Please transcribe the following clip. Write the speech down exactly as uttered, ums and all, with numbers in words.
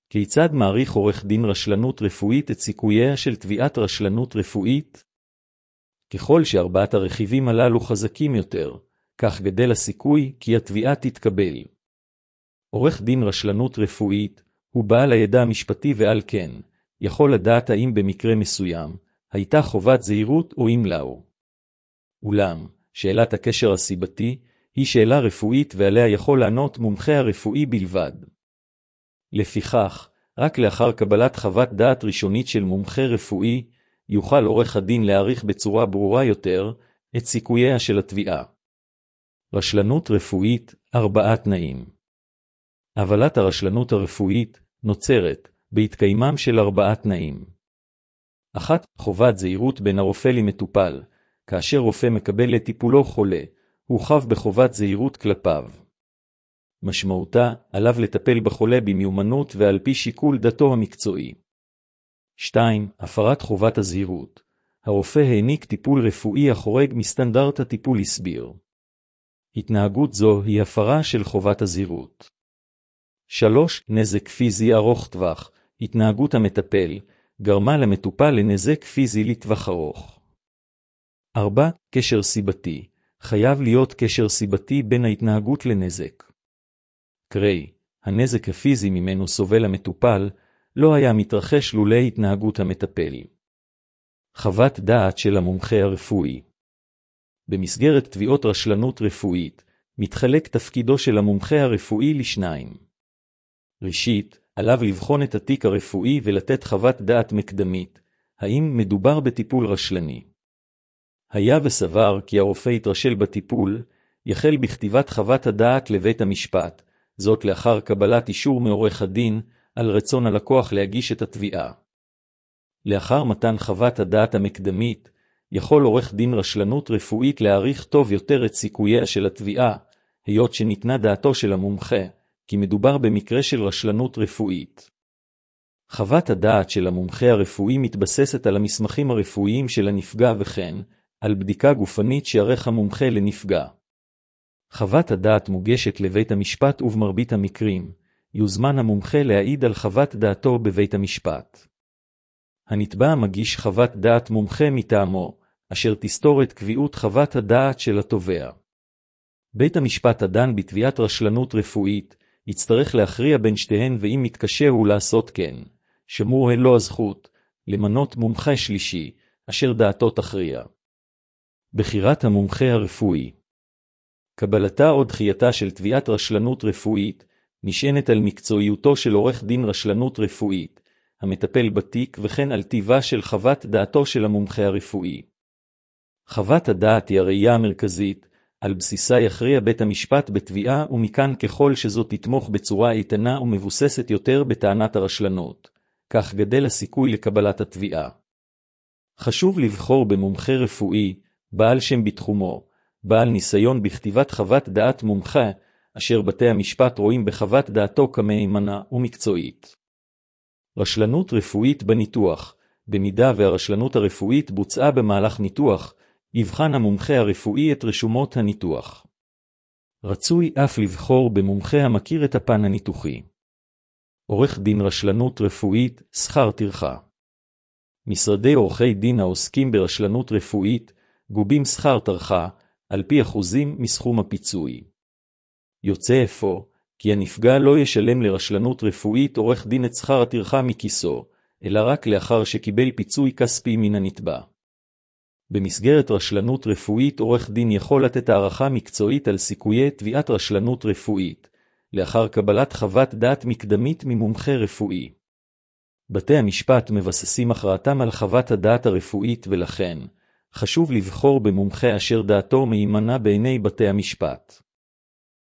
כיצד מעריך עורך דין רשלנות רפואית את סיכוייה של תביעת רשלנות רפואית? ככל שארבעת הרכיבים הללו חזקים יותר, כך גדל הסיכוי כי התביעה תתקבל. עורך דין רשלנות רפואית הוא בעל הידע המשפטי ועל כן, יכול לדעת האם במקרה מסוים, הייתה חובת זהירות או אם לאו. אולם, שאלת הקשר הסיבתי היא שאלה רפואית ועליה יכול לענות מומחה הרפואי בלבד. לפיכך, רק לאחר קבלת חוות דעת ראשונית של מומחה רפואי, יוכל עורך הדין להעריך בצורה ברורה יותר את סיכוייה של התביעה. רשלנות רפואית, ארבעה תנאים. הבלת הרשלנות הרפואית נוצרת בהתקיימם של ארבעה תנאים. אחת, חובת זהירות בין הרופא למטופל, כאשר רופא מקבל לטיפולו חולה, הוא חב בחובת זהירות כלפיו. משמעותה, עליו לטפל בחולה במיומנות ועל פי שיקול דתו המקצועי. שתיים. הפרת חובת הזהירות. הרופא העניק טיפול רפואי החורג מסטנדרט הטיפול הסביר. התנהגות זו היא הפרה של חובת הזהירות. שלוש. נזק פיזי ארוך טווח. התנהגות המטפל גרמה למטופל לנזק פיזי לטווח ארוך. ארבע. קשר סיבתי. חייב להיות קשר סיבתי בין ההתנהגות לנזק. קרי, הנזק הפיזי ממנו סובל המטופל לא היה מתרחש לולא התנהגות המטפל. חוות דעת של המומחה הרפואי. במסגרת תביעות רשלנות רפואית, מתחלק תפקידו של המומחה הרפואי לשניים. ראשית, עליו לבחון את התיק הרפואי ולתת חוות דעת מקדמית, האם מדובר בטיפול רשלני. היה וסבר כי הרופא יתרשל בטיפול, יחל בכתיבת חוות הדעת לבית המשפט, זאת לאחר קבלת אישור מעורך הדין על רצון הלקוח להגיש את התביעה. לאחר מתן חוות הדעת המקדמית, יכול עורך דין רשלנות רפואית להעריך טוב יותר את סיכוייה של התביעה, היות שניתנה דעתו של המומחה, כי מדובר במקרה של רשלנות רפואית. חוות הדעת של המומחה הרפואי מתבססת על המסמכים הרפואיים של הנפגע וכן, על בדיקה גופנית שערך המומחה לנפגע. חוות הדעת מוגשת לבית המשפט ובמרבית המקרים, יוזמן המומחה להעיד על חוות דעתו בבית המשפט. הנתבע מגיש חוות דעת מומחה מטעמו, אשר תסתור את קביעות חוות הדעת של התובע. בית המשפט הדן בתביעת רשלנות רפואית, יצטרך להכריע בין שתיהן ואם מתקשה הוא לעשות כן, שמור לו הזכות, למנות מומחה שלישי, אשר דעתו תכריע. בחירת המומחה הרפואי. קבלתה או דחייתה של תביעת רשלנות רפואית, נשענת על מקצועיותו של עורך דין רשלנות רפואית, המטפל בתיק וכן על טיבה של חוות דעתו של המומחה הרפואי. חוות הדעת היא הראייה המרכזית, על בסיסה יכריע בית המשפט בתביעה ומכאן ככל שזו תתמוך בצורה איתנה ומבוססת יותר בטענת הרשלנות, כך גדל הסיכוי לקבלת התביעה. חשוב לבחור במומחה רפואי, בעל שם בתחומו, בעל ניסיון בכתיבת חוות דעת מומחה, אשר בתי המשפט רואים בחוות דעתו כמהימנה ומקצועית. רשלנות רפואית בניתוח. במידה והרשלנות הרפואית בוצעה במהלך ניתוח, יבחן המומחה הרפואי את רשומות הניתוח. רצוי אף לבחור במומחה המכיר את הפן הניתוחי. עורך דין רשלנות רפואית, שכר טרחה. משרדי עורכי דין העוסקים ברשלנות רפואית, גובים שכר טרחה, על פי אחוזים מסכום הפיצוי. יוצא אפוא, כי הנפגע לא ישלם לרשלנות רפואית עורך דין את שכר הטרחה מכיסו, אלא רק לאחר שקיבל פיצוי כספי מן הנתבע. במסגרת רשלנות רפואית עורך דין יכול לתת הערכה מקצועית על סיכויי תביעת רשלנות רפואית, לאחר קבלת חוות דעת מקדמית ממומחה רפואי. בתי המשפט מבססים הכרעתם על חוות הדעת הרפואית ולכן, חשוב לבחור במומחה אשר דעתו מהימנה בעיני בתי המשפט.